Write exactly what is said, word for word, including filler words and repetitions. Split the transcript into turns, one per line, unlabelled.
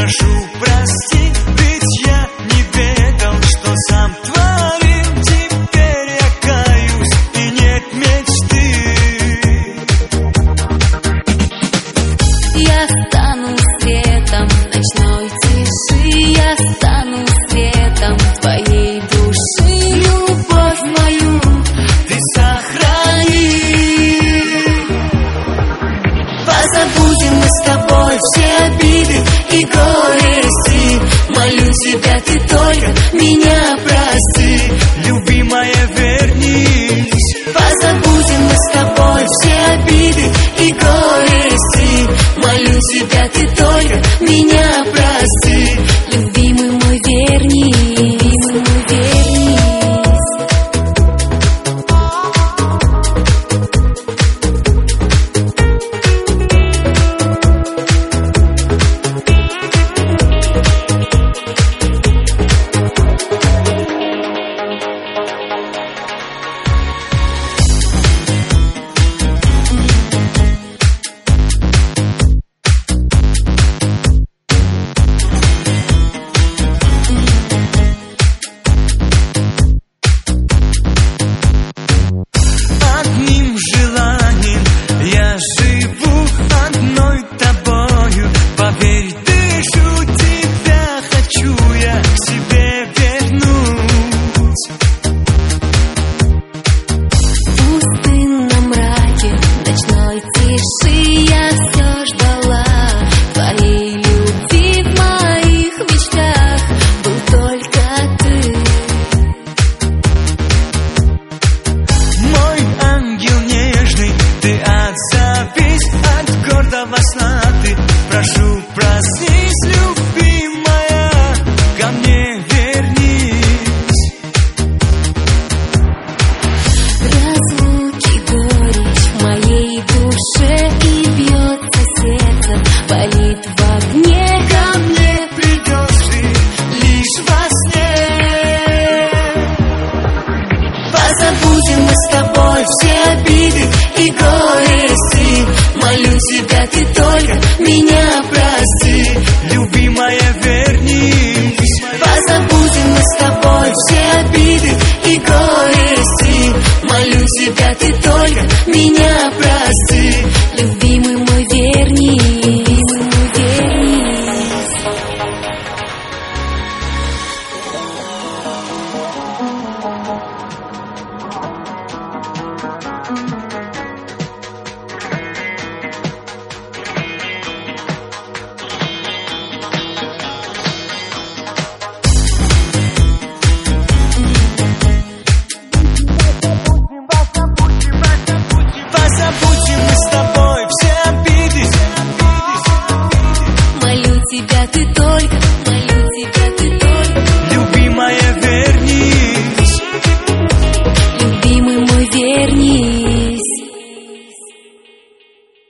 прошу, прости, ведь я не ведал, что сам творил. Теперь я каюсь, и нет мечты.
Я стану светом ночной тиши, я стану светом твоей души. Любовь мою
Ты сохрани.
позабудем мы с тобой все обиды и горести. Молю тебя, ты только меня прости.
Любимая, вернись.
Позабудем мы с тобой все обиды и горести. Молю тебя, ты только меня прости. Любимый мой, вернись, любимый мой, вернись.
Одним желанием я живу, одной тобою. Поверь, дышу тебя, хочу я к себе вернуть.
В пустынном мраке ночной тиши я все ждала твоей любви. В моих мечтах был только ты.
Мой ангел нежный, ты отзовись от гордого сна. Ты, прошу, проснись, любимая, ко мне вернись.
Разлуки горечь в моей душе, и бьется сердце, болит в огне.
Ко мне придешь ты лишь во сне.
Позабудем мы с тобой все обиды и горести. Молю тебя, ты только меня прости.
Любимая, вернись.
Позабудем мы с тобой все обиды и горести. Молю тебя, ты только меня прости. Любимый мой, вернись, любимый мой, вернись.
Позабудем мы с тобой все обиды.
Молю тебя, ты только